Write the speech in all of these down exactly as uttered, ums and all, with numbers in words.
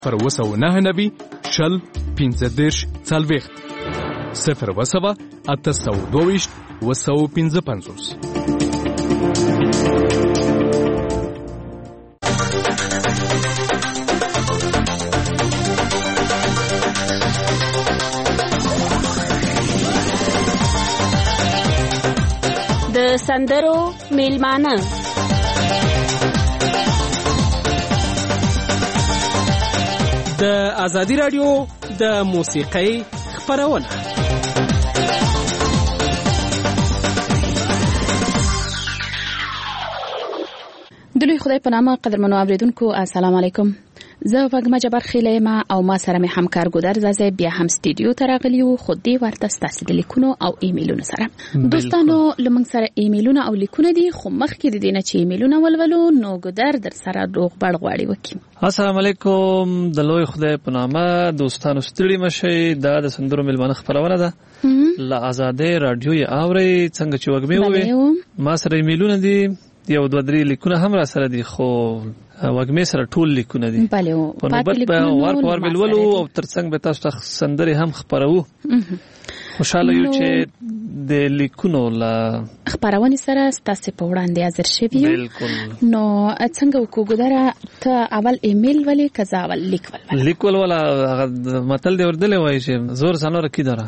پر وسو نه نوي شل پنځه دېرش څلوېښت صفر وسوه اته سوه دوه ویشت اوه سوه پنځه پنځوس. د سندرو میلمانه د ازادي رادیو د موسیقۍ خپرونه. د لوی خدای په نامه قدرمنو اوریدونکو السلام علیکم. زه وګما جبر خیله ما او ما سره مې همکار ګودر زازه بیا هم استودیو ته راغلی وو. خو دې ورته ستاسو د لیکونو او ایمیلونو سره دوستانو لمن سره ایمیلونه او لیکونه دي، خو مخکې د دې نه چې ایمیلونه ولولو نو ګودر در سره روغ بړ غواړي وکي. السلام علیکم. د لوی خدای په نامه دوستانو ستړي مشي. دا د سندرو ملمنه خبرونه ده لا آزادې رادیو یې اوري څنګه چې وګمې وې. ما سره ایمیلونه دي، یو دوه درې لیکونه هم را سره دي، خو وګمې سره ټول لیکونه دي. بله په نوبت به ور په ور بلولو او ترڅنګ به تاسو ته سندرې هم خبرو. خوشاله یو چې د لیکونو لا خبرونه سره ستاسو په وړاندې حاضر شوي یو. بالکل. نو څنګه وکړو ګودره، ته اول ایمیل ولې کزا اول لیک ول لیک ول ولا متل دی وردل وای چې زور سنور کی دره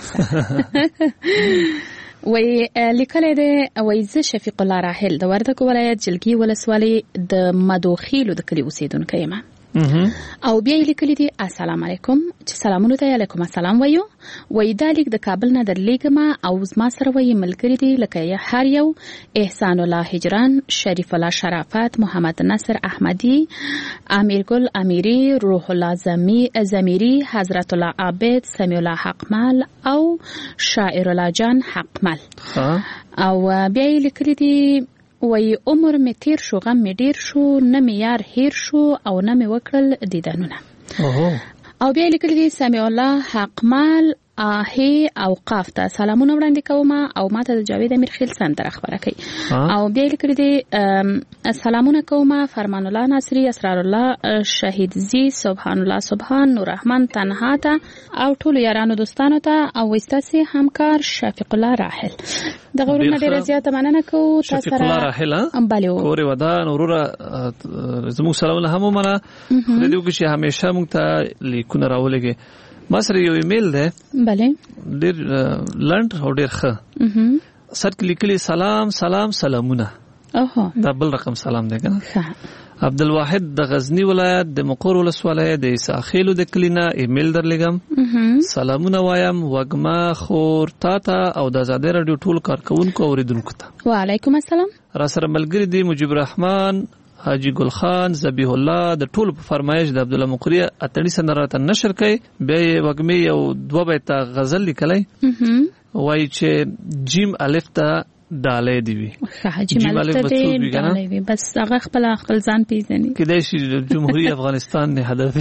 وی لیکل دی. وی ز شفیق الله راحل د وردګو ولایت جلګي ولسوالۍ د مدوخیلو د کلی اوسیدونکو یم. او بیا لیکل دي السلام علیکم، چې سلامونه ته علیکم السلام وایو. وی دا لیک د کابل نه درلیږم او زما سره وی ملګری دي لکه هر یو احسان الله هجران، شریف الله شرافت، محمد نصر احمدی، امیر ګل امیری، روح الله زمیری، حضرت الله عابد، سمیع الله حقمل او شاعر الله جان حقمل. او بیا لیکل دي وی عمر می تیر شو، غم می ډیر شو، نه می یار هیر شو او نه می وکړل دیدنونه. او بیا لیکل دي سمیع الله حقمل آهی او قاف ته سلامونه وړاندې کوم او ماته د جاوید امیر خیل سندره خبره کوي. او بیا لیکل دي سلامونه کوم فرمان الله ناصری، اسرار الله شهید زی، سبحان الله سبحان، نور رحمان تنها ته او ټول یارانو دوستانو ته او وستاسي همکار شفیق الله راحل. د غوړو ډیره زیاته مننه کوو تاسو سره. شفیق الله راحل امبالیو کورې ودان وروره زموږ سلامونه هم ومنه. د دې وګړي همیشه موږ ته لیکونه راولېږي. ما سره یو ایمیل ده. بله. ډیر لنډ او ډیر ښه. سر کې لیکلي سلام سلام سلامونه. اوه. دا بل رقم سلام دی کنه. عبدالواحد د غزنی ولایت د مقر ولسوالۍ د ساخیلو د کلینا ایمیل درلګم. سلامونه وایم وګما خور تاته او د آزادۍ رادیو ټول کارکونکو اوریدونکو ته. وعلیکم السلام. را سره ملګری دی مجيب الرحمن، حاجی ګل خان، ذبیح الله د ټول په فرمایش د عبد الله مقری اتنی سندره نشر کړي. به وګمې یو دوه بیت غزل لیکلای وای چې جیم الف ته ډالې دی وی. جیم الف ته ډالې وی بس هغه خپل خپل ځان پیژني. کله چې جمهوریت افغانستان نه هدف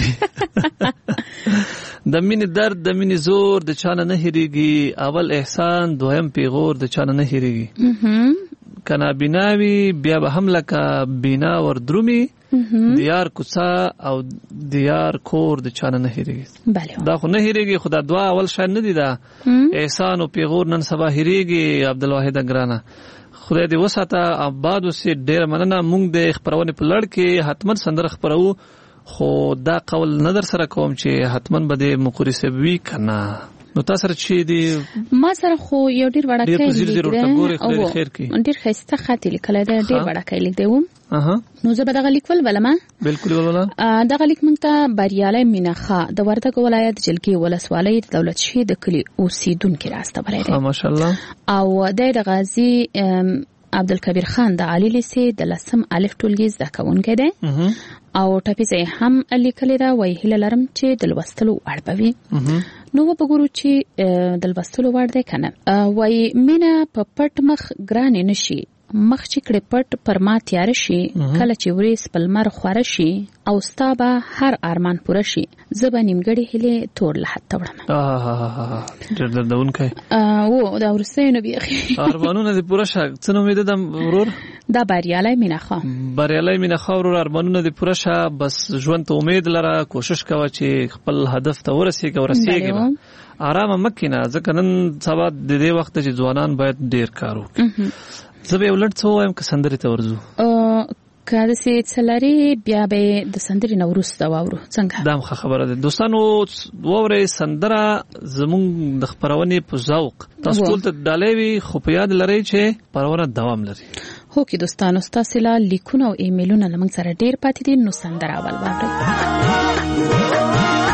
د مینې درد د مینې زور د چانه نه هریږي، اول احسان دویم پیغور د چانه نه هریږي. کنا بناوی بیا به هم لکه بنا ور درومي، دیار کوڅه او دیار کور د چانه نه هریږي. دا خو نه هریږي، خدا دعا اول شاید نه دی. دا احسان او پیغور نن سبا هریږي. عبدالواحد ګرانه خدای دې وساته آباد اوسې. ډېر مننه. مونږ د خبرونه په لړ کې حتمن سندره خبرو، خو دا قول نظر سره کوم چې حتمن به د مقری سبوي کنه. نو تاسو سره چې دی ما سره خو یو ډیر وړه کې ډیر ضرورت ګوري خدای خیر کی ډیر خسته خاطی لیکل دا ډیر وړه کې لیک دیوم. اها نو زه به دغه لیک ول ولما بالکل ولولا. دغه لیک مونږ ته بریاله مینخه د وردګو ولایت جلګي ولسوالۍ د دولت شهید کلی اوسیدونکو راسته بلای دی. ماشاءالله. او د غازی عبدالکبیر خان د عالی لیسې د لسم الف ټولګي زده کوونکی دی. او ټاپیزه هم لیکل دا وای هله لرم چې د لوستلو اړبوي. نو وګورو چې د لوستلو وړ دی کنه. وای مینا په پټ مخ ګران نشي مخ چې کړې پټ پر ما تیار شي کله چې ورېس په لمر خوره شي او ستا به هر ارمان پوره شي زه به نیمګړې هیلې تور له حد وړم. ډېر دردونکی و دا وروستیو نه بیخي ارمانونه دې پوره شه. څه نوم یې ده ورور؟ دا بریالی مینه بریالی مینه خوا ورور، ارمانونه دې پوره شه. بس ژوند ته امید لره، کوشش کوه چې خپل هدف ته ورسېږې ورسېږې به آرامه مه کښېنه، ځکه نن سبا د دې وخت چې ځوانان باید ډېر کار وکړي. زه به یو لږ څه ووایم که سندرې ته ورځو؟ که داسې څه لرې بیا به یې د سندرې نه وروسته واورو. څنګه؟ دا هم ښه خبره ده. دوستانو واورئ سندره زموږ د خپرونې په ذوق تاسو ټول ته ډالۍ وي، خو په یاد لرئ چې خپرونه دوام لري. هو کې دوستانو ستاسې له لیکونه او ایمیلونه له موږ سره ډېر پاتې دي، نو سندره اول واورئ.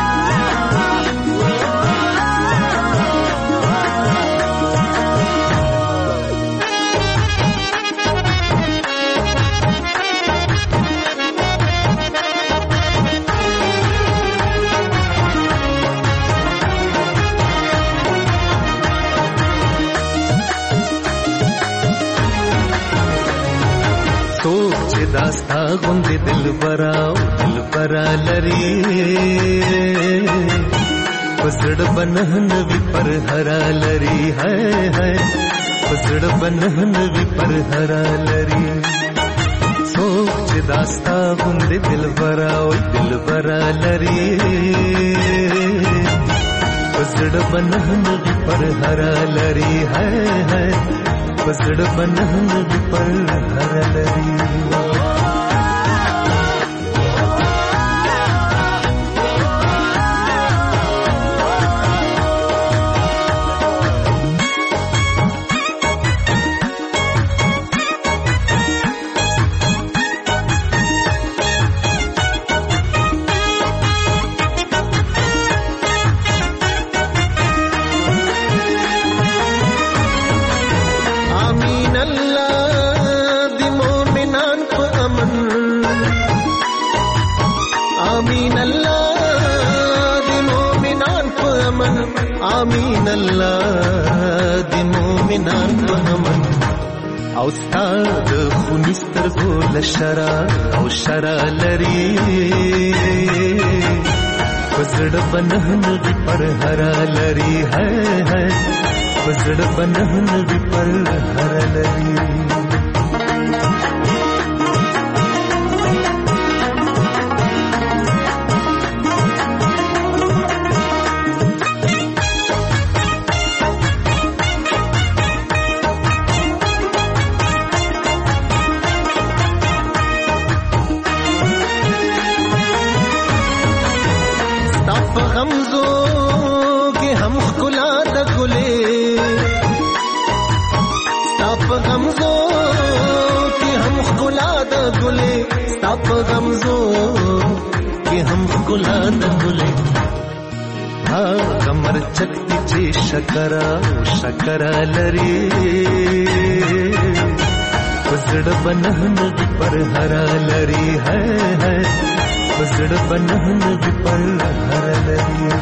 داستا غوندې دلبرا دلبرا لري پسړ بنهن وی پر هرا لري هاي هاي پسړ بنهن وی پر هرا لري سوچ داستا غوندې دلبرا دلبرا لري پسړ بنهن وی پر هرا لري هاي هاي پسړ بنهن وی پر هرا لري. آمین الله د مومنان په امن او ستاد خونستر ګول شرا او شرا لري پسړ بنهن وی پر هرا لري ہے ہے پسړ بنهن وی پر هرا لري. ستاپ غمزو کې هم ګلا د ګلې ها کمر چکتی چې شکرا شکرا لري پسړ بنهن وی پر هرا لري ہے ہے پسړ بنهن وی پر هرا لري.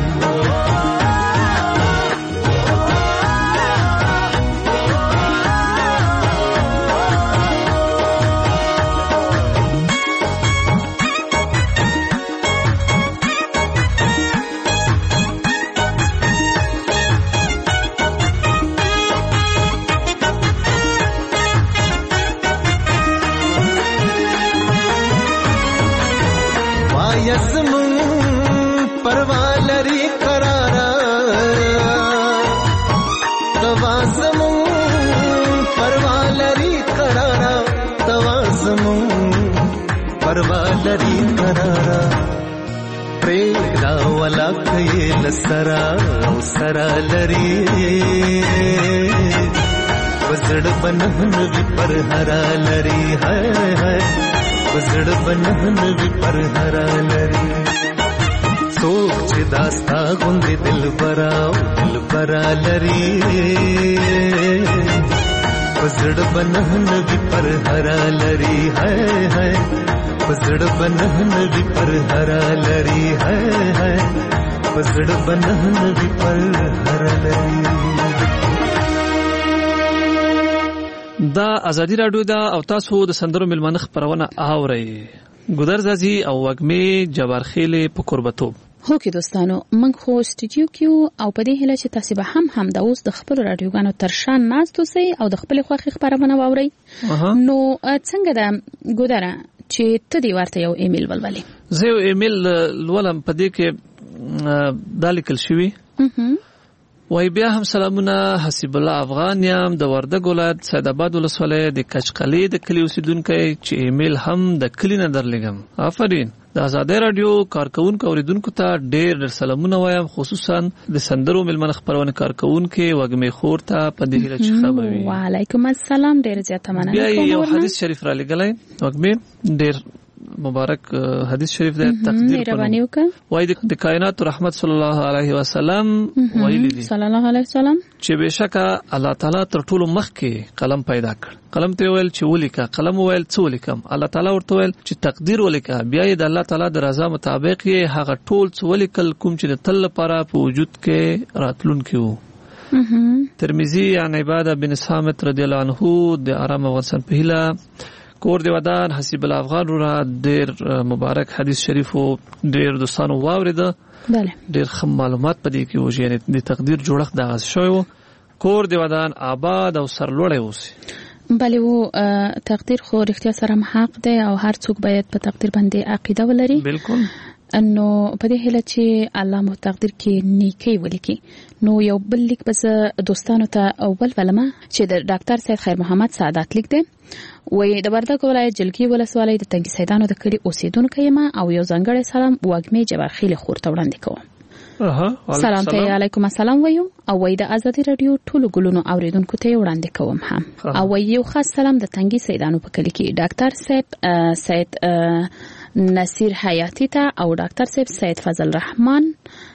پروالری قرارا پریدا ولا کيل سرا او سرا لري پسړ بنهن وی پر هرا لري ہے ہے پسړ بنهن وی پر هرا لري سوچ داستا غوندې دلبرا دلبرا لري پسړ بنهن وی پر هرا لري ہے ہے پسړ بنهن وی پر هرا لري ہے ہے پسړ بنهن وی پر هرا لري. دا ازادي رادیو دا او تاسو د سندرو ملمنه خبرونه اورئ. ګودر زازي او وګمه جبارخیل په قربتوب. هو کې دوستانو موږ خو سټوډیو کې او په دې هله چې تاسو به هم هم د اوس د خپل رادیوګانو ترشان ناستو سي او د خپل خوخي خبرونه واورئ. نو څنګه دا ګودره چې ته دی ورته یو ایمیل ولولې؟ زه یو ایمیل لولم په دې کې دالیکل شوی. وای بیا هم سلامونه، حسیب الله افغان یم د وردګ ولایت سید آباد ولسوالۍ د کچقلې د کلی اوسیدونکی چې ایمیل هم د کلی نه درلګم. آفرین. د آزادۍ رادیو کارکونکو اوریدونکو ته ډېر ډېر سلامونه وایم، خصوصا د سندرو ملمنه خبرونه کارکونکو وګمې خور ته په دې هیله چې خبروي. وعلیکم السلام، ډېر زیاته مننه. بیا یو حدیث شریف را لګلای وګمې، ډېر مبارک حدیث شریف د تقدیر په وای د کائنات رحمت صلی الله علیه وسلم ویلی دي صلی الله علیه وسلم چې بشکه الله تعالی تر ټولو مخکې قلم پیدا کړ. قلم ته ویل چې ولیکه، قلم ویل څه ولیکم، الله تعالی ورته ویل چې تقدیر ولیکه، بیا د الله تعالی د رضا مطابق یې هغه ټول څه ولیکل کوم چې د تل لپاره په وجود کې راتلونکي وو. ترمذی عن عباده بن صامت رضی الله عنه د آرام افغانستان په هیله کور دی ودان حسیب الله افغان را ډېر مبارک حدیث شریف او ډېر دوستانو واوریده. بله ډېر خم معلومات پدې کې وو، یعنی د تقدیر جوړښت دغه شوی وو. کور دی ودان آباد او سرلوړی اوسي. بله وو تقدیر خو رښتیا سره حق دی او هر څوک باید په تقدیر باندې عقیده ولري. بالکل. نو په دې هیله چې الله مو تقدیر کې نیکی ولیکي. نو یو بل لیک بس دوستانو ته اول ولما چې د ډاکټر سید خیر محمد سعادت لیک دی. وې د وردګ ولایت جلګي ولسوالۍ د تنګي سیدانو د کلی اوسیدونکو یم او یو ځانګړی سلام وګمې جبارخیل خور ته وړاندې کوم. اها سلام ته علیکم السلام وایو او وې د آزادۍ رادیو ټولو ګلونو اوریدونکو ته وړاندې کوم هم او وې یو خاص سلام د تنګي سیدانو په کلی کې ډاکټر صاحب سید نصیر حیاتی ته او ډاکټر صاحب سید فضل رحمان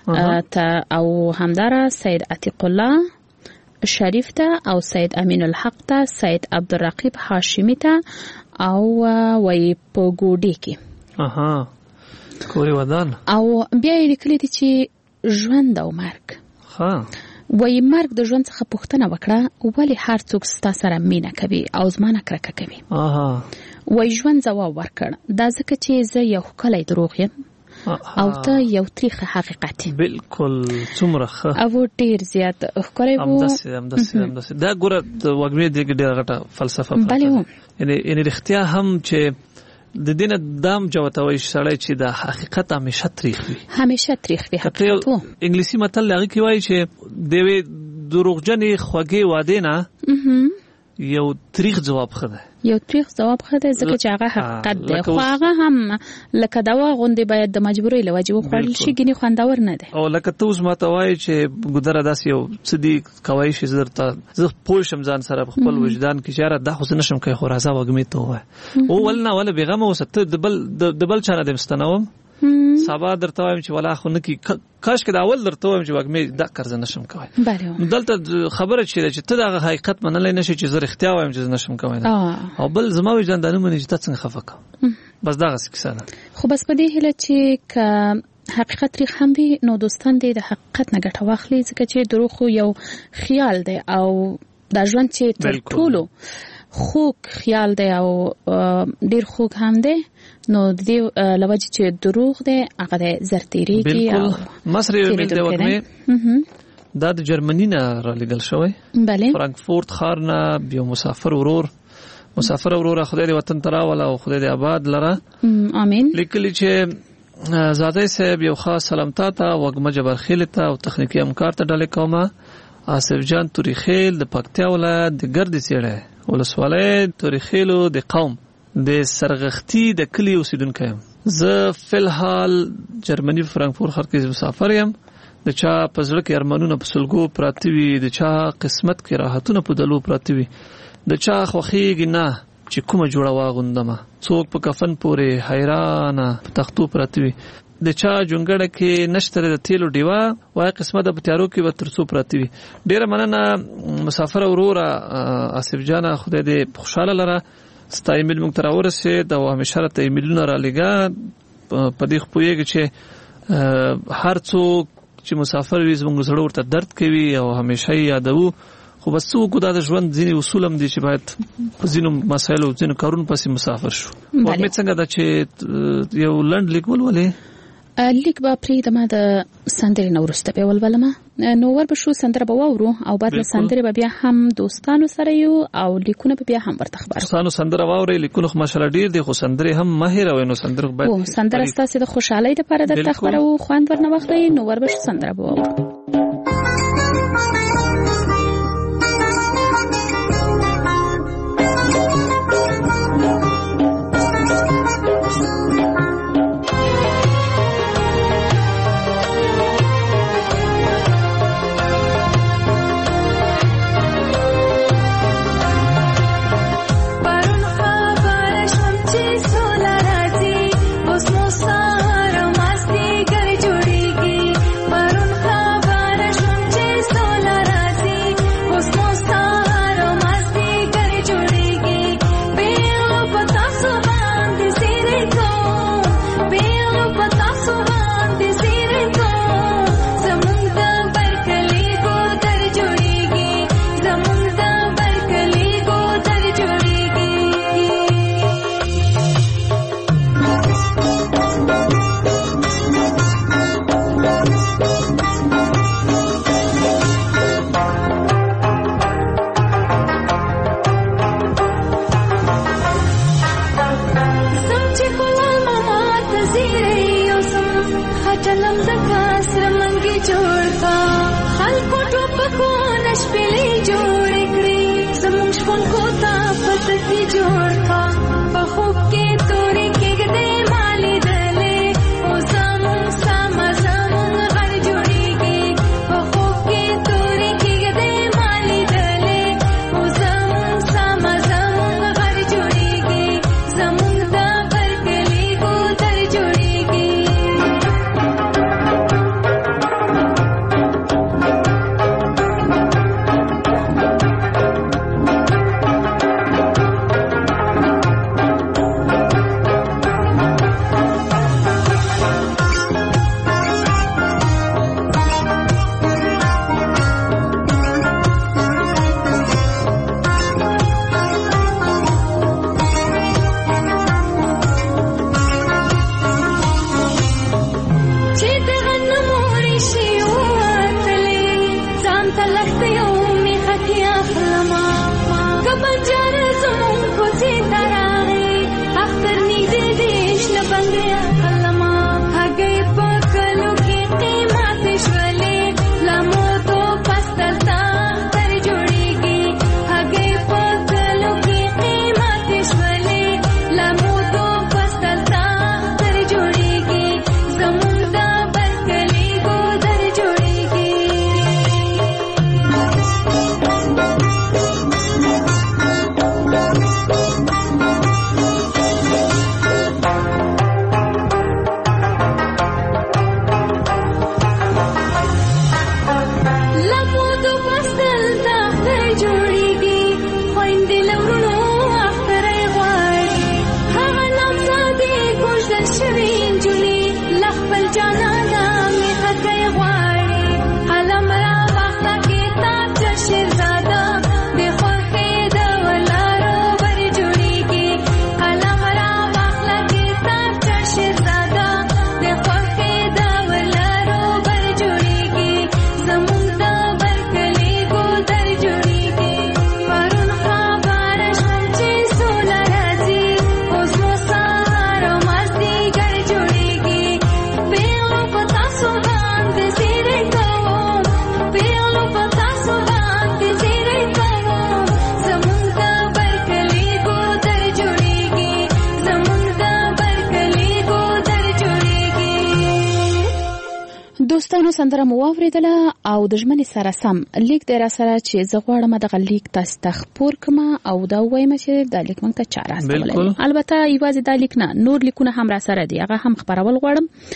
ته او همدارا سید عتیق الله شریف ته او سید امین الحق ته، سید عبدالرقیب هاشمی ته او وای په ګوډي کې. اها کوري ودان. او بیا یې لیکلي دي چې ژوند او مرګ. ها وای مرګ د ژوند څخه پوښتنه وکړه ولی هر څوک ستا سره مینه کوي او زمانه کرکه کوي. اها وای ژوند ځواب ورکړ دا ځکه چې زه یو ښکلی دروغ یم او ته یو تریخ حقیقت. بالکل څومره ښه او ډیر زیات ښکلی وو. همداسې همداسې همداسې دا ګوره د وګمې دې ډېره غټه فلسفه پرته بله وو. یعنی یعنی رښتیا هم چې د دې نه دام جوتوي سړی چې د حقیقت همیشه تریخ وي، همیشه تریخ وي حقیقت وو. انګلیسي متل هغه کې وایي چې د یوې دروغجنې خوږې وعدې نه یو تریخ جواب ښه دی. یو تریخ جواب ښه دی ځکه چې هغه حقیقت دی، خو هغه هم لکه دوا غوندې باید د مجبورۍ له وجې وخوړل شي، ګینې خوندور نه دی. او لکه ته اوس ماته وایې چې ګودره داسې یو څه دي کوی شي زه درته زه پوه شم ځان سره په خپل وجدان کې چې یاره دا خو زه نشم کوی، خو راځه وږمې ته ووایه. او ول نه وله بېغمه اوسه، ته د بل د بل چا نه دې مستنوم، سبا درته وایم چې ولا خو نه کی کاش کې دا اول درته وایم چې وګمې دا کار زه نشم کوی. دلته خبره چې چې ته دا حقیقت منلای نشي چې زه رښتیا وایم چې زه نشم کوی، او بل زما وجدان دا نه مني چې تا څنګه خفه کوم. بس دا غس کیسه ده. خو بس په دې هیله چې ک حقیقت ریخ هم وي نو دوستان دې د حقیقت نه ګټه واخلي ځکه چې دروغ خو یو خیال دی او دا ژوند چې تر ټولو خوږ خیال دی او ډیر خوږ هم دی. نو د دې لوجه چې دروغ دی هغه د زرتيريږي او مصر یو ملت وګمې دا د جرمني نه را لګل شوی. بله فرانکفورت ښار نه یو مسافر ورور مسافر ورور خدای دې وطن ته راوله او خدای دې آباد لره. امين. لیکلی چې زاده صاحب یو خاص سلام تا ته وګمه جبرخیل ته او تخنیکی همکار ته ډالې کومه. آصف جان توریخیل د پکتیا ولایت د ګرد سیړه ولسوالۍ توریخیلو د قوم د سرغختی د کلی اوسیدونکی یم. زه فلحال جرمني فرانکفورت ښار کې مسافر یم. د چا په زړه کې ارمانونه په سلګو پراته وي، د چا قسمت کې راحتونه په دلو پراته وي، د چا خوښیږي نه چې کومه جوړه واغوندمه، څوک په کفن پورې حیرانه په تختو پراته وي، د چا جونګړه کې نشته د تیلو ډیوه وای قسمت په تیارو کې به ترڅو پراته وي. ډیره مننه مسافر وروره آصف جان، خدای دې خوشاله لره. ستا ایمیل موږ ته راورسېد او همیشه راته ایمیلونه رالیږه. په دې خپویږي چې هر څوک چې مسافر وي زموږ زړه ورته درد کوي او همیشه یې یادوو. خو بس څه وکړو دا د ژوند ځینې اصول هم دي چې باید په ځینو مسایلو ځینو کارونو پسې مسافر شو. امید څنګه ده چې یو لنډ لیک ولولې؟ لیک به پرېږدم د سندرې نه وروسته به ولولم. نو ور به شو سندره به واورو او بعد له سندرې به بیا هم دوستانو سره یو او لیکونه به بیا هم ورته خبرو. دوستانو سندره واوري، لیکونه خو ماشاءالله ډیر دي، خو سندرې هم ماهر وي. نو سندره باید او سندره ستاسو د خوشحالۍ لپاره د خبرو خوند ورنه واخلي. نو ور به شو سندره به واورو. دوستانو سندره مو واوریدله او د ژمنې سره سم لیک دی را سره چې زه غواړم دغه لیک تاسو ته خپور کړم او دا وایم چې دا لیک موږ ته چا راستولی. البته یوازې دا لیک نه، نور لیکونه هم را سره دي، هغه هم خپرول غواړم.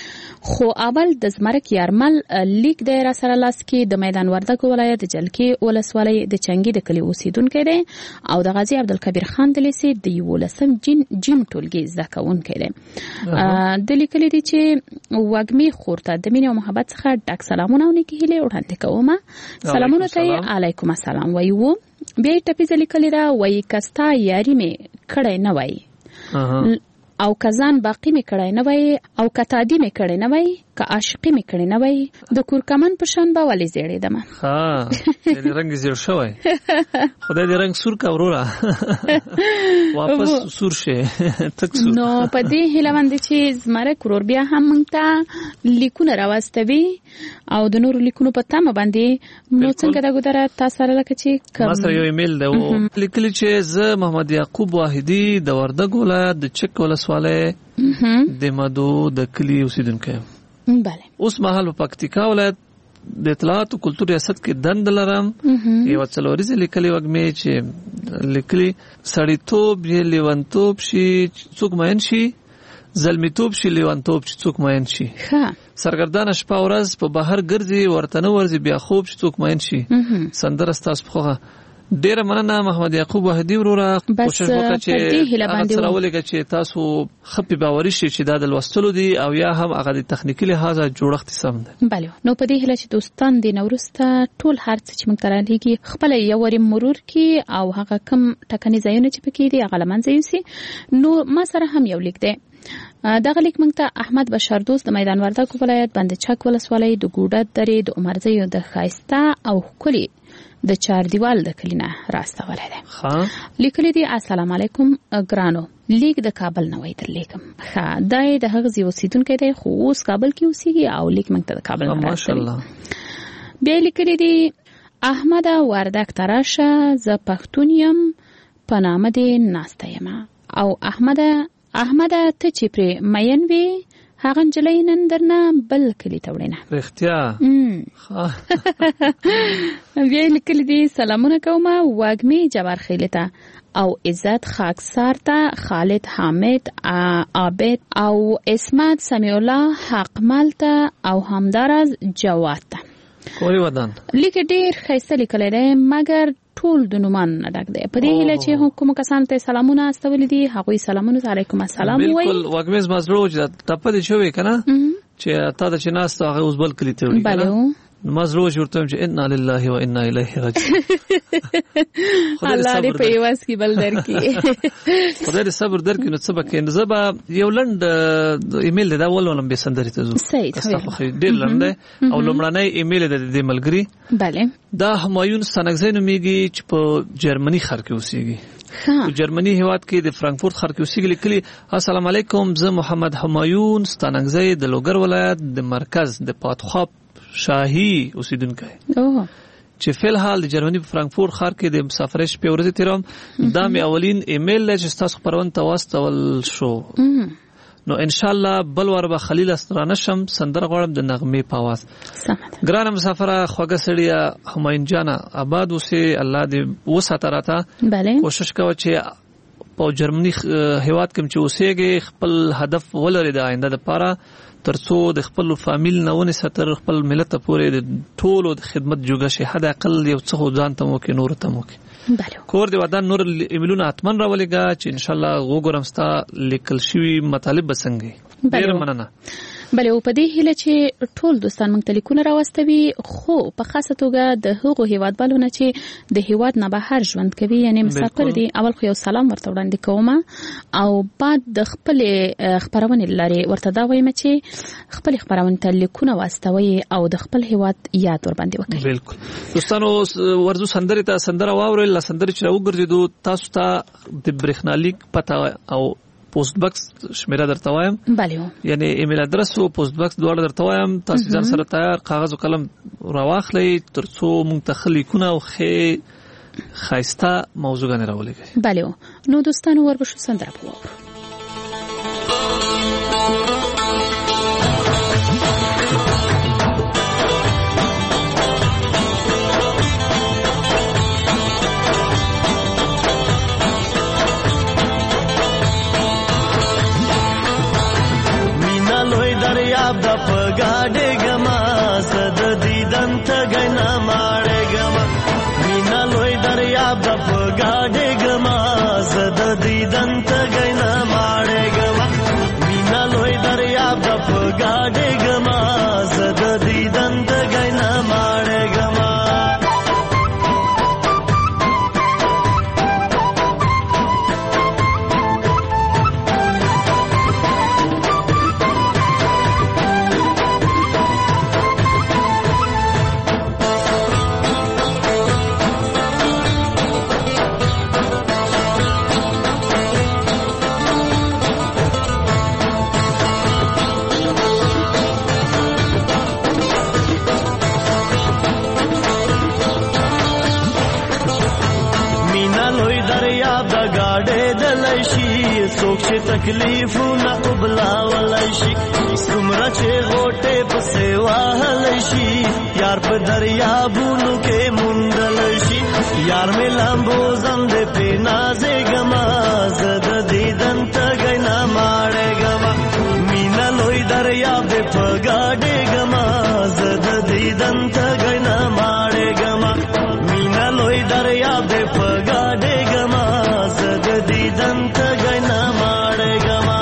خو اول د زمرک یارمل لیک د را سره لاس کې د میدان وردګ ولایت جلکی ولسوالۍ د چنګي د کلی اوسیدونکو دی او د غازی عبدالکبیر خان د لیسې د یولسم جین جیم ټولګي زده کوونکی دی. د لیکلي دي چې وګمي خورته د مینې او محبت څخه ډک سلامونه او نیکې هیلې وړاندې کوم. سلامونه ته علیکم السلام وایو. بیا ټپیزه لیکلي ده وایي کستا یاري مې کړی نه وای او کزان باقی می کړی نه وای او کتادی می کړی نه وای که عاشقی می کړی نه وای د کورکمن په شان به ولې زیړېدم. ها دې رنگ زیړ شوی خدای دې رنگ سور کا وروره واپس سور شه تک سور. نو په دې هیله باندې چې زمره کورور بیا هم مونږ ته لیکونه راوستوي او د نورو لیکونو په تمه باندې نو څنګه دا ګذره تاسو سره لکه چې ما سره یو ایمیل ده لیکلی چې زه محمد یعقوب واحدی د وردګ ولایت د چک ولسوالۍ د مدو د کلی اوسیدونکی. بله. اوس مهال په پکتیکا ولایت د اطلاعات او کلتور ریاست کې دند لرم. یو څلوريزه لیکلي وګمې چې لیکلي سړیتوب یې لیونتوب شي څوک مین شي زلمیتوب شي لیونتوب شي څوک مین شي. سرګردان شپه ورځ په بهر ګرځي ورته نه ورځي بیا خوب شي څوک مین شي. سندره ستاسو خوغه ډیره مننه محمد یعقوب وحدی وروره. کوشش وکړه چې هغه سره ولګه چې تاسو خپې باوري شي چې دا د لوستلو دي او یا هم هغه د تخنیکی لحاظه جوړښت سم ده. بله. نو په دې هیله چې دوستان د نورسته ټول هر څه چې موږ ته رالیږي خپل یو وری مرور کی او هغه کم ټکني ځایونه چې پکې دي هغه لمنځه یوسي. نو ما سره هم یو لیک دی. دغه لیک موږ ته احمد بشار دوست د میدان وردګ ولایت بند چک ولسوالۍ د ګوډه درې د عمرزیو د خایسته او کلی د چار دیوال د کلینا راستوله ده. ها لیکلی دی السلام علیکم ګرانو لیک د کابل نه وای تر لیکم. ها دای د هغه ځای اوسیدونکو دی خو اوس کابل کې اوسېږي او لیک موږ ته د کابل نه ماشاءالله. بیا لیکلی دی احمد وردګ تراشه ز پښتون یم په نامه دې ناسته یم او احمد احمد ته چې پر مین وی هغه نجلۍ نن درنه بل کلی ته وړینه رښتیا. بیا لیکلی دي سلامونه کوم واګمي جوار خیل ته او عزت خاکسار ته خالد حامد عابد او اسمت سمیع الله حقمل ته او همدارز جواد ته کوری ودان. لیک ډیر ښایسته لیکلی دی مګر ټول د نومان نه ډک دی. په دې هیله چې کوم کسان ته سلامونه استولي دي هغوی سلامونه علیکم السلام وایي. بالکل وګمیز مزرو چې ټپه دي شوی کنه چې تا د چناست هغه اوس بل کلی ته وړي. بله. مزرو ورته چې انا لله و انا الیه راجعون. الله دې په یواز کې بل درکې. خدای دې صبر درکې نو څه بکې زبا یو لند ایمیل دا ولولم به سندري ته زو. صحیح. ډیر لند او لمړنۍ ایمیل د دې ملګری. بله. دا همایون ستانګزی نومیږي چې په جرمني ښار کې اوسېږي. په جرمني هیواد کې د فرانکفورت ښار کې اوسېږي. لیکلي السلام علیکم زه محمد همایون ستانګزی د لوګر ولایت د مرکز د پاتخواب شاهي اوسیدونکی چې فل حال د جرمني په فرانکفورت ښار کې د مسافرۍ شپې ورځې تیروم. دا مې اولین ایمیل دی چې ستاسو خپرونه ته واستول شو. نو ان شاء الله بل ور به خلیل استرانه شم سندره غواړم د نغمې په आवाज. ګرانه مسافره خوږه سړیا همایون جانا آباد اوسې الله دې وساته راته. بله. کوشش کوه چې په جرمني هیواد کې چې اوسېږي خپل هدف ولري د آینده لپاره ترڅو د خپل فامیل نه ونی ستر خپل ملت پورې د ټولو د خدمت جوګه شي حد اقل یو څه ځان ته مو کې نور ته مو کې. بله. کور دی ودان نور ایمیلونه اتمن راولېګا چې ان شاء الله وګورم ستا لیکل شوی مطالب بسنګي. ډیر مننه. بله. او په دې هیله چې ټول دوستان موږ ته لیکونه راوستوي خو په خاصه توګه د هغو هیوادوالو نه چې د هیواد نه بهر ژوند کوي یعنی مسافر دي اول خو یو سلام ورته وړاندې کوم او بعد د خپل خبرونې لري ورته دا وایم چې خپل خبرونه ته لیکونه واستوي او د خپل هیواد یاد ور باندې وکړي. بالکل دوستانو ورزو سندري ته سندره واورل سندري چې وګرځیدو تاسو ته د برېښنالیک پته او پوسټ باکس شمیره درته وایم. بله. یعنی ایمیل ادرس او پوسټ باکس دواړه درته وایم. تاسو ځان سره تیار کاغذ او قلم راواخلئ ترڅو موږ ته خلیکونه او خې خایسته موضوعونه راولېږئ. بله. نو دوستانو وربشو سندره پوور. د څوک چې تکلیفونه وبلاولی شي څومره چې غوټې پسې وهلی شي یار په دریابونو کې موندلی شي یار مې لامبو زم دې پرې نازېږمه زه د دیدن تږی نه ماړېږمه مینه لوی دریاب دې په ګاډېږمه زه د دیدن تږی نه ماړېږمه مینه لوی دریاب دې په ګاډېږمه زه د دیدن تږی نه ماړېږمه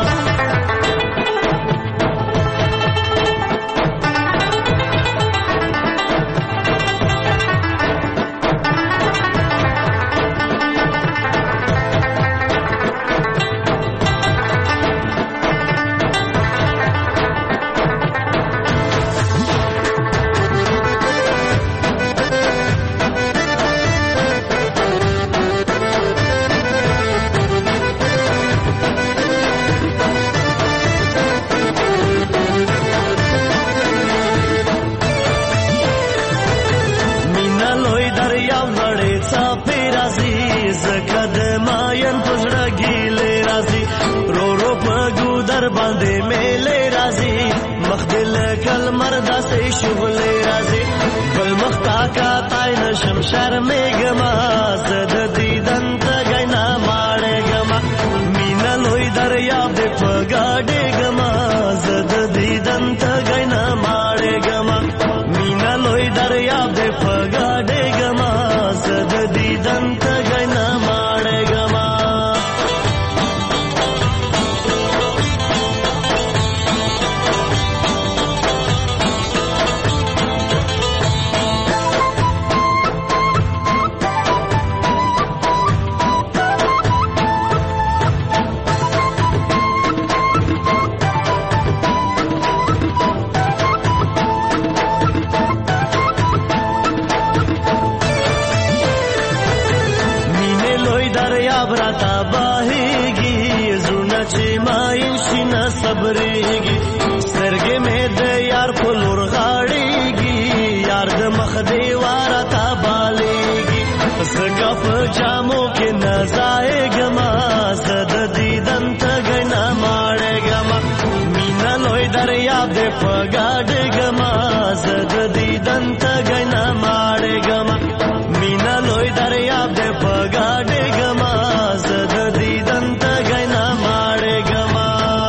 باندې میلې راځي مخ دل کل مردا سي شغلې راځي بل مخ تا کا تای نشم شرمېږما زد دیدن تګای نه ماړېږما مینا لوی دریاب دې په ګاډېږما زد دیدن تګای نه ماړېږما مینا لوی دریاب دې په ګاډېږما زد دیدن تګای نه ماړېږما صبرېږي سترګې مې د یار په لور غاړېږي یار د مخ دیواره تا بالېږي زګه په جامو کې نه ځایږما زه د دیدن تږی نه ماړېږما مینا لوی دریاب دې په ګاډېږما زه د دیدن تږی نه ماړېږما مینا لوی دریاب دې په ګاډېږما زه د دیدن تږی نه ماړېږما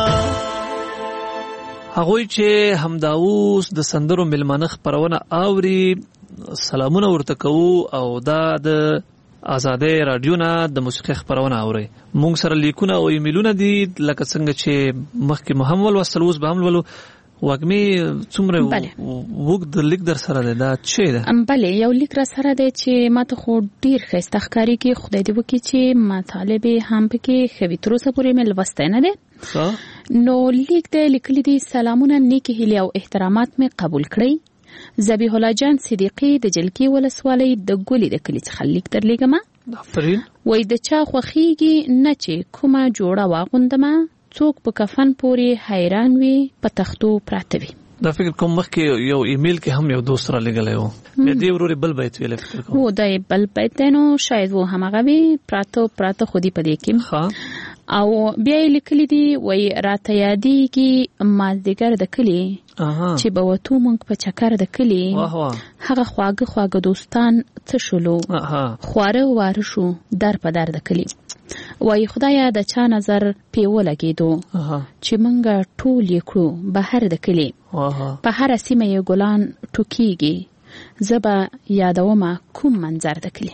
هغوی چې همدا اوس د سندرو ملمانه خپرونه اوري سلامونه ورته کوو او دا د آزادۍ رادیو نه د موسیقۍ خپرونه اوري مونږ سره لیکونه او ایمیلونه دي لکه څنګه چې مخکې مو هم ولوستل اوس به هم ولولو وږمې څومره وږد لیک در سره دی دا څه دی بله یو لیک را سره دی چې ماته خو ډیر ښایسته ښکارېږي خدای دې وکړي چې مطالب یې هم پکې ښه وي تر اوسه پورې مې لوستی نه دی نو لیک دی لیکلي دي سلامونه نیکې هیلې او احترامات مې قبول کړئ ذبیح الله جان صدیقي د جلکې ولسوالۍ د ګلې د کلي څخه لیک درلیږمه آفرین وایي د چا خوښیږي نه چې کومه جوړه واغوندمه څوک په کفن پورې حیران وي په تختو پراته وي دا فکر کوم مخکې یو ایمیل کې هم یو دوست را لګلی و بیا دې ورورې بل بیت ویلی فکر کوم هو دا یې بل بیت دی نو شاید و همغه وي پراته پراته خو دې په دې کې او بیا یې لیکلي دي وایي راته یادېږي مازدیګر د کلي چې به وتو موږ په چکر د کلي هغه خواږه خواږه دوستان څه شولو خواره واره شو در په در د کلي وایي خدایا د چا نظر پې ولګېدو چې موږ ټول یې کړو بهر د کلي په هره سیمه یې ګلان ټوکېږي زه به یادومه کوم منظر د کلي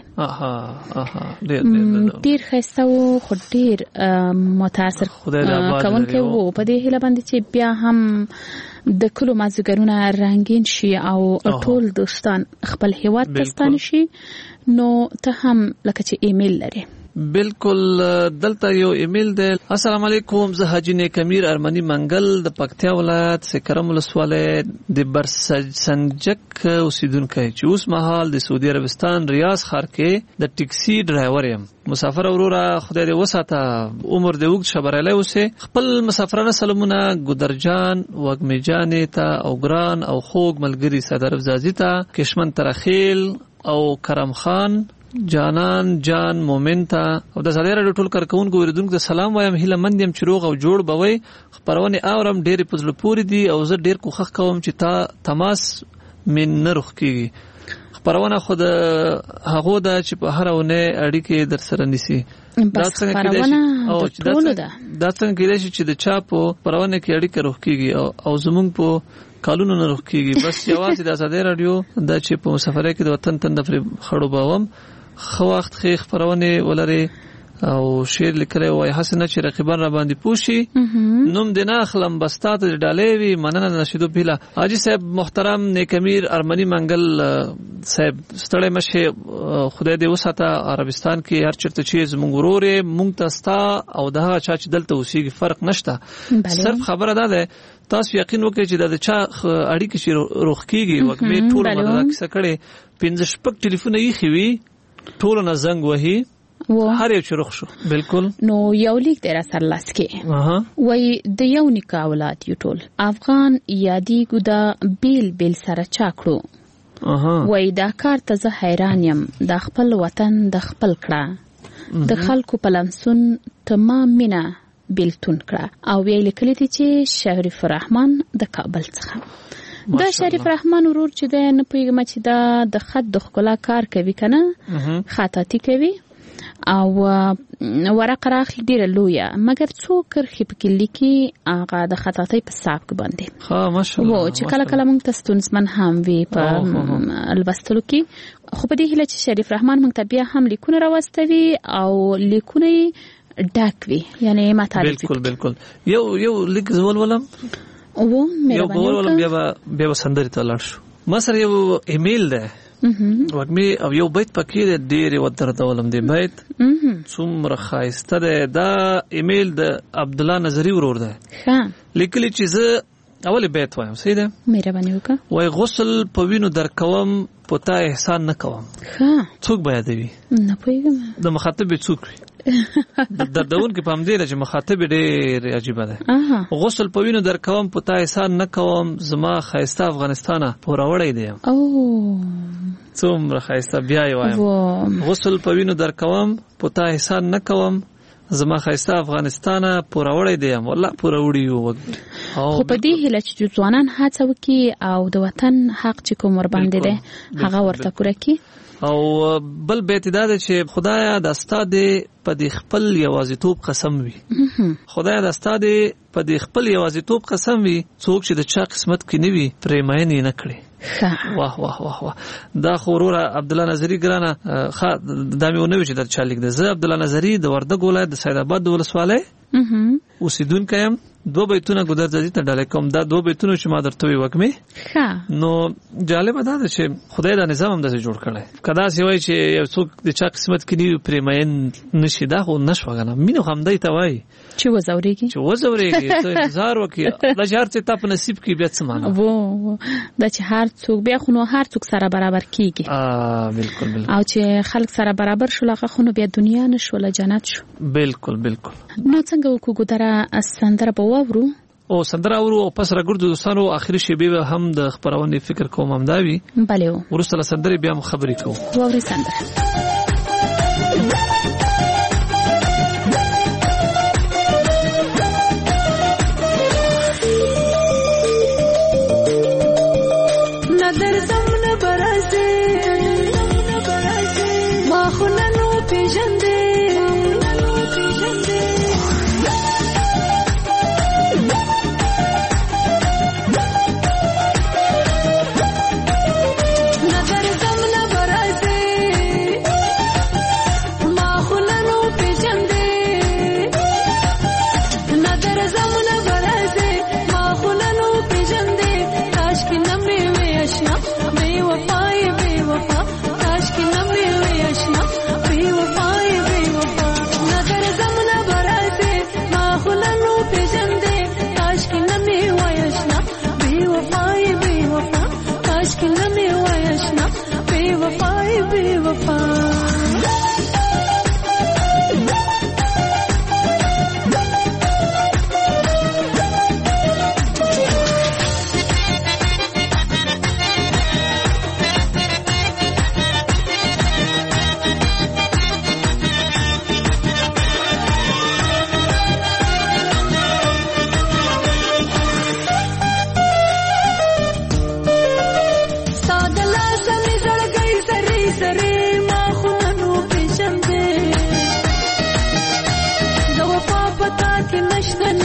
ډېر ښایسته و خو ډېر متاثر کوونکی و په دې هیله باندې چې بیا هم د کلو مازدیګرونه رنګین شي او ټول دوستان خپل هیواد ته ستانه شي نو ته هم لکه چې ایمیل لري بالکل دلته یو ایمیل دی السلام علیکم زه حاجی نیک امیر ارمنی منګل د پکتیا ولایت سکرم ولسوالۍ د برسنجک اوسیدونکی چې اوس مهال د سعودي عربستان ریاض ښار کې د ټیکسي ډرایور یم مسافر وروره خدای دې وساته عمر دې اوږد شه بریالی اوسې خپل مسافرانه سلامونه ګودرجان وږمې جانې ته او ګران او خوږ ملګري صدر افزازي ته کشمن ترخیل او کرم خان جانان جان مومن ته او د ازادي رادیو ټول کارکونکو اوریدونکو ته سلام وایم. هیله مند یم چې روغ او جوړ بوي. خبرونه اورم ډېر په زړه پورې دي او زه ډېر کوښښ کوم چې تا تماس من نه روخ کیږي. خبرونه خود هغه د چې په هر ونه اړیکې در سره نيسي. دا څنګه کېدای او دا څنګه کېدای چې د چا په خبرونه کې اړیکه روخ کیږي او او زمونږ په کالونو نه روخ کیږي. بس یوازې د ازادي رادیو د چې په مسافرۍ کې د وطن تند پر خړو باوم خو وخت خې خبرونه ولري او شعر لیکره وای حسنه چې رقیبان را باندې پوشي نوم د نه خلم بستات د ډالې وی مننه نشیدو پیلا. حاجی صاحب محترم نیکمیر ارمنی منګل صاحب ستړی مشه خدای دې وساته. عربستان کې هر چرته چې زموږ ورور مونږ ته ستا او دغه چا چې دلته اوسېږي فرق نشته. صرف خبره ده تاسو یقین وکړئ چې د چا اړیکې چې روخ کیږي وکمه ټول مدد کیسه کړي پنځه شپږ ټلیفون یې خوي ټول نه زنګ وهي هر یو چې روخ شو. بالکل نو یو لیک در اثر لاس کې وای د یو نیکه اولاد یو ټول افغان یادی ګدا بیل بیل سره چاکړو وای دا کار ته زه حیران یم. د خپل وطن د خپل کړه د خلکو په لمسون تمام مینا بیلتون کړه او ویل کلی چې شریف الرحمن د کابل څخه دا شریف الرحمن ورور چې د نه پیغام چې دا د خط د خلا کار کوي کنه خطاطی کوي او ورقه راخلی ډیره لویه مګر څوک کرخي پکې لیکي هغه د خطاطۍ په سابق باندې. ها ماشاءالله و چې کله کله موږ ته ستونزمن هم وي په الوستلو کې خو په دې هیله چې شریف الرحمن موږ ته بیا هم لیکونه راوستوي او لیکونه ډاک وي یعنی مطالب. بالکل بالکل یو یو لیک زول ولم او یو بول ولم بیا بیا سندري ته لاړ شو. ما سره یو ایمیل ده وګمي او یو بیت پکې د ډېر و درته ولم دی بیت څومره خایسته ده. دا ایمیل د عبد الله نظری ورور ده. ها لیکلی چې زه اول بیت وایم سیده مهرباني وکړه وای غسل په وینو در کوم پتا احسان نه کوم. ها څوک باید وي نه پوهیږم د مخاطب څوک وي د دون کې پام دی چې مخاطب ډېر عجیب ده. غسل په وینو در کوم پتا احسان نه کوم زما خایسته افغانستانه پوراوړی دی. او څومره خایسته بیا وایم غسل په وینو در کوم پتا احسان نه کوم زما خایسته افغانستانه پوراوړی دی. والله پوراوړی یو خو په دې هیله چې ځوانان هڅه وکړي او د وطن حق چې کوم ور باندې ده هغه ورته پوره کړي. او بل بیت دا چې خدایا د استاد په دې خپل یوازیتوب قسم وي. خدایا د استاد په دې خپل یوازیتوب قسم وي څوک چې د چا قسمت کې نه وي پرېماینې نه کړي. واه واه واه واه دا خورور عبد الله نظری ګرانه دا مې ونه وی چې در چا لیک ده. زه عبد الله نظری د وردګ ولایت د سید آباد ولسوالۍ اوسیدونکی یم. دو بیتونه ګودر ځدی ته ډالې کوم. دا دو بیتونه چې ما درته وی وکمه نو جالب ده چې خدای دا نظام هم د جوړ کړی. کدا سی وای چې یو څوک د چا قسمت کې نه پرېماین نشي دا خو نشو غنه مینه هم دی ته وای چې وزوريږي چې وزوريږي ته انتظار وکي د جهر ته تپ نصیب کې بیا څه معنا وو دا چې هر څوک بیا خو نو هر څوک سره برابر کیږي. اه بالکل بالکل او چې خلک سره برابر شول هغه خو نو بیا دنیا نشول جنت شو. بالکل بالکل نو څنګه وکړو ګدره سندره به وورو او سندره اورو او پس راګردو دوستانو اخري شیبه هم د خبرونه فکر کوم هم دا وی بله ورسره سندره بیا خبرې کوو. ووري سندره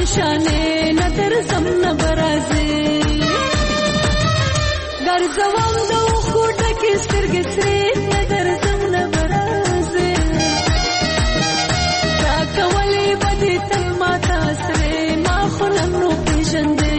شانه ندر زم نبرازه ګرځوم د خوټه کې سترګې سرې ندر زم نبرازه دا کولې بدې تل ماته سرې ما خو نن نو پیژندې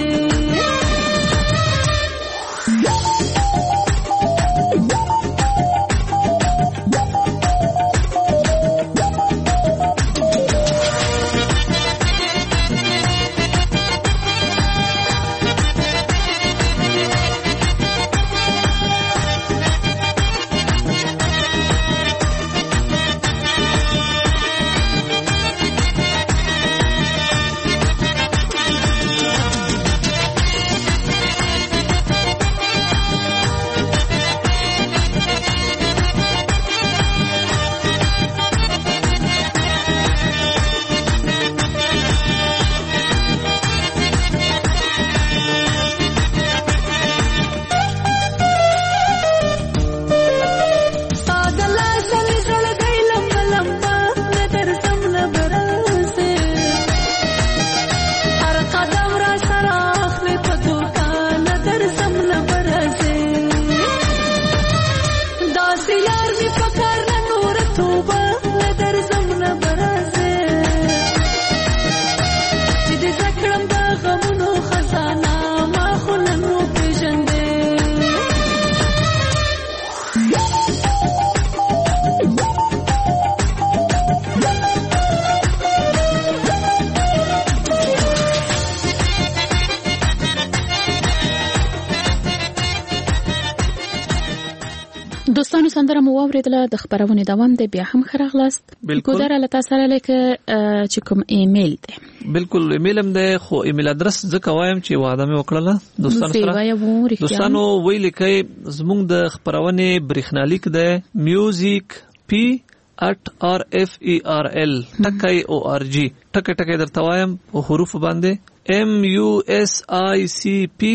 دوستانو سندره مو واوریدله د خبرونې دوام دی بیا هم خراغلاست ګودره له تاسو سره لیک چې کوم ایمیل دی بالکل ایمیل هم دی خو ایمیل ادرس ځکه وایم چې واده مې وکړله دوستانو سره دوستانو وی لیکي زموږ د خبرونې برېښنالیک دی میوزیک پی at r f e r l ټکای او ار جی ټکای ټکای درته وایم په حروف باندې m u s i c p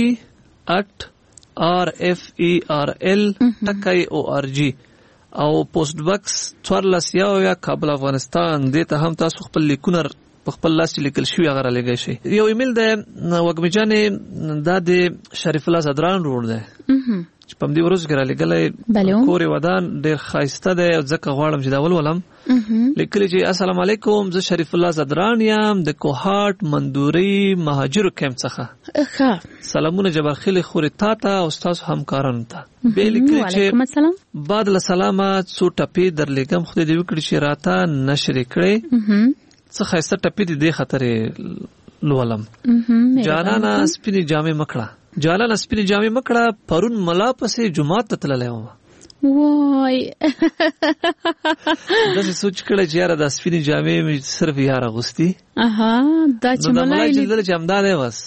at r f e r l ټکای او ار جی او پوسټ باکس څوارلس یو یا کابل افغانستان دې ته هم تاسو خپل لیکونه په خپل لاس لیکل شوی هغه را لګی شي یو ایمیل دی وګمی جانې دا د شریف الله زدران روډ دی چې په دې ورځ کې را لګلې کورې ودان ډېر ښایسته دی ځکه غواړم چې دا ولولم لیکلي چې السلام علیکم زه شریف الله زدران یم د کوهاټ مندوري مهاجرو کیمپ څخه سلامونه جبارخیل خورې تا ته او ستاسو همکارانو ته بیا لیکلي چې بعد له سلامه څو ټپې درلیږم خدای دې وکړي چې راته نشر یې کړې څه ښایسته ټپې دې دې خاطرې لولم جانانه سپینې جامې مکړه جالانا سپینې جامې مکړه پرون ملا پسې جمعات ته تللی وم وای داسې سوچ کړی چې یاره دا سپینې جامې مې صرف یار اغوستي اها دا چې ملا یې لیدلی چې همدا دی بس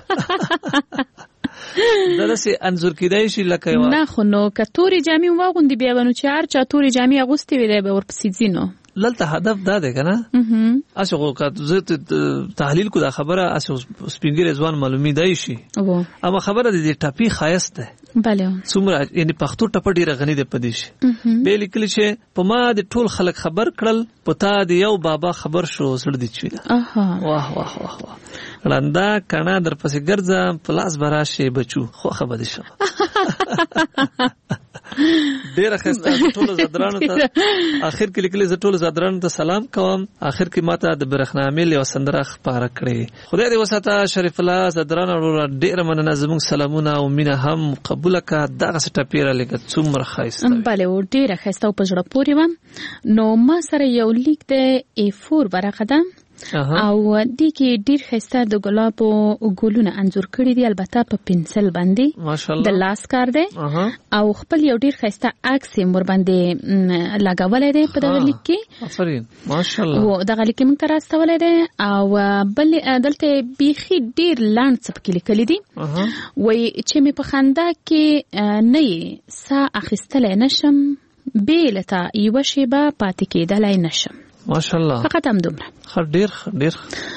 دا داسې انځور کیدای شي لکه یوه نه خو نو که تورې جامې واغوندي بیا به نو چې هر چا تورې جامې اغوستې وي دی به ورپسې ځي نو للته هدف دا دی که نه اسې خو که زه تحلیل کو دا خبره اسې سپینګیری ځوان معلومېدای شي اما خبره د دې ټپې ښایست دی بله څومره یعنې پښتو ټپه ډېره غني دی په دې شي بیا لیکلي چې په ما د ټول خلک خبر کړل په تا د یو بابا خبر شو زړه دې چوي ده واه واه واه واه ړنده کڼه در پسې ګرځم په لاس به راشې بچو خوښه به دې شم ډېره ښایسته ټولو زدرانو ته اخر کې لیکلي زه ټولو زدرانو ته سلام کوم اخر کې ماته د برېښنامېل یوه سندره خپاره کړې خدای دې وساته شریف الله زدران وروره ډېره مننه زموږ سلامونه او مینه هم قبوله کړه دغسې ټپې رالیږه څومره ښایسته وي بلې و ډېره ښایسته او په زړه پورې وه نو ما سره یو لیک دی ای فور ورقه ده او دې کې ډېر ښایسته د ګلابو ګلونه انځور کړي دي البته په پنسل باندې د لاس کار دی او خپل یو ډېر ښایسته عکس یې ورباندې لګولی دی په دغه لیک کې افرین ماشاءالله دغه لیک یې موږ ته راستولی دی او بل دلته بیخي ډېر لنډ څه پکې لیکلي دي وایي چې مې په خندا کې نه یې ساه اخیستلی نشم بې له تا یوه شېبه پاتې کېدلی نشم ماشاءالله فقط هم دومره ښه ډېر ښه ډېر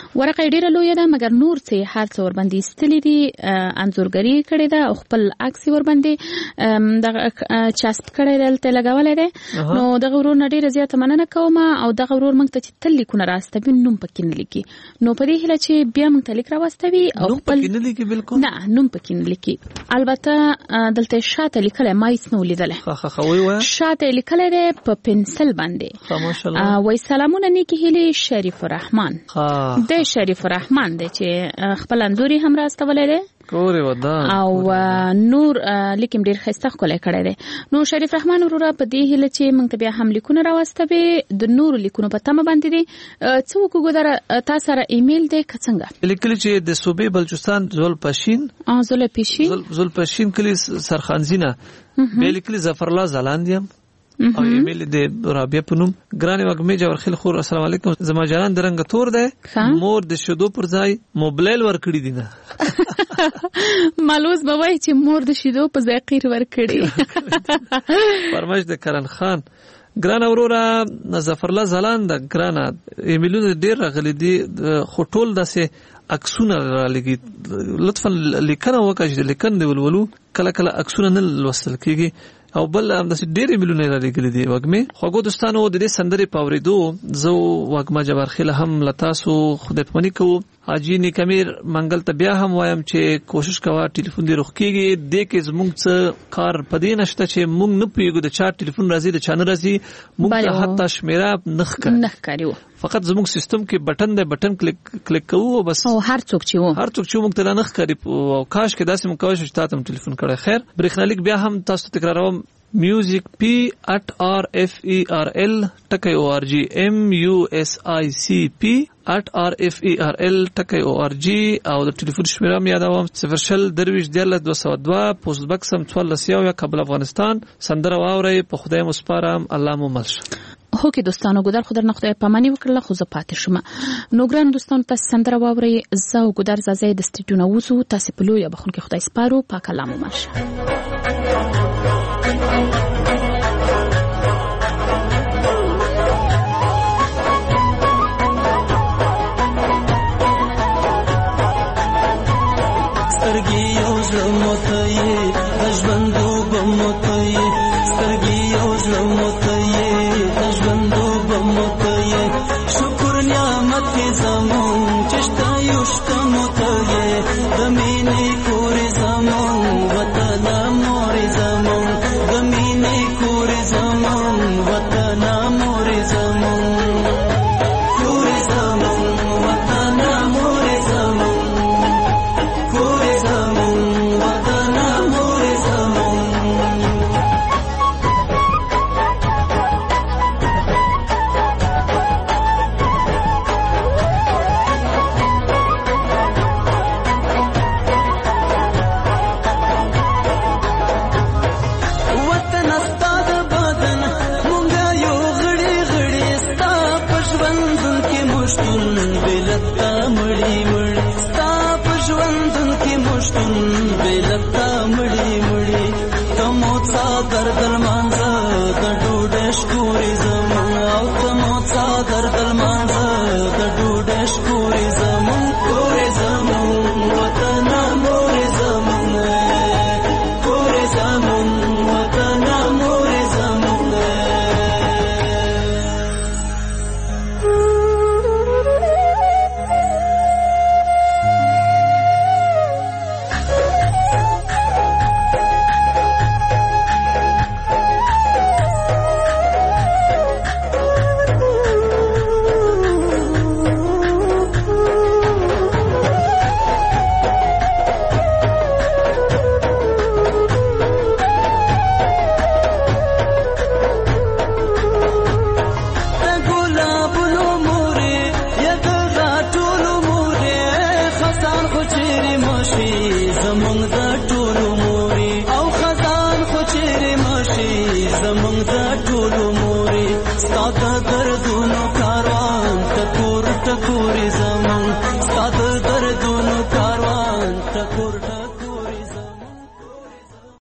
ورقه ډیره لوی ده مګر نور څه هر څه ور باندې استلې دي انځورګری کړي ده او خپل عکس ور باندې د چاسپ کړي دلته لګولې ده نو د غورور نډیره زیاته مننه کوم او د غورور موږ ته چې تل لیکونه راستوي نوم پکې نه لیکي نو په دې هله چې بیا موږ ته لیک راوستوي او خپل نه لیکي بالکل نه نوم پکې نه لیکي البته دلته شاته لیکل مایس نو لیدل ها ها خو وای شاته لیکل ده په پنسل باندې ماشاءالله وای سلامونه نیکی هلي شریف الرحمن د شریف الرحمن دی چې خپل انځوري هم راستولې ده کورې ودا او نور لیکم ډیر خسته کولای کړی دی نو شریف الرحمن وروره په دې هله چې موږ ته بیا هم لیکونه راوستوي د نور لیکونو په تمه باندې دي څو کوګو در تاسو سره ایمیل دی کڅنګ لیکل چې د صوبې بلوچستان زول پشین اه زول پشین زول پشین کلی سرخانزینه به لیکل ظفر الله زلاندیم او ایمیل د رابعه پونم ګرانه وګمه جوړ خل خور السلام علیکم زما جانان درنګ تور ده مور د شودو پر ځای موبایل ور کړی دي نه مالوز بوای چې مور د شودو په ځای قیر ور کړی فرمایش د کرن خان ګران اورورا ظفر الله زلاند ګرانه ایمیلونه ډیر غلي دي خټول داسه عکسونه را لګي لطفا لیکنه وکړئ لیکن دی ولولو کله کله عکسونه نه لوستل کیږي او بل هم د ډېرې مليونه لري کړي دي وګمه خوګو دوستانو د دې سندري پاوریدو زو وګما جبر خله هم لتاسو خدای پمنی کو حاجی نیکمیر منګل ته بیا هم وایم چې کوشش کوا ټلیفون دی روخ کیږي د کې زموږ څه کار پدې نشته چې موږ نه پیګو د چا ټلیفون راځي د چانه راځي موږ ته حتی شمیره نخ کړ نخ کړیو فقط زموږ سیستم کې بٹن دی بٹن کلیک کلیک کوو بس او هر څوک چې وو هر څوک چې موږ ته نخ کړی او کاش کې داسې موږ کوشش تاسو ټلیفون کړی خیر برېښنالیک بیا هم تاسو تکراروم music p at r f e r l ټکی او ار جی m u s i c p at r f e r l ټکی او ار جی او د ټلیفون شمیره مې یادوم صفر شل درویش دیارلس دوه سوه دوه پوسټ باکس هم څوارلس یو یا کابل افغانستان سندره واورئ په خدای مو سپارم الله مو مل شه هو کې دوستانو ګدر خدای نه خدای پامانی وکړه خو زه پاتې شوم نو ګران دوستانو تاسو سندره واورئ زه او ګدر زازې د سټډیو نه وځو تاسو په لوی بخون کې خدای سپارو پاک الله مو مل شه سترګي یو ځل موته یې د ژوندو به موته یې سترګي یو ځل موته یې د ژوندو به موته یې شکر نعمت یې زمون چې شته یو شته موته یې د مینې کورې زمون وطن مورې زمون د مینې کورې زمون وطن مورې زمون کورې زمون وطن مورې زمون دردل مان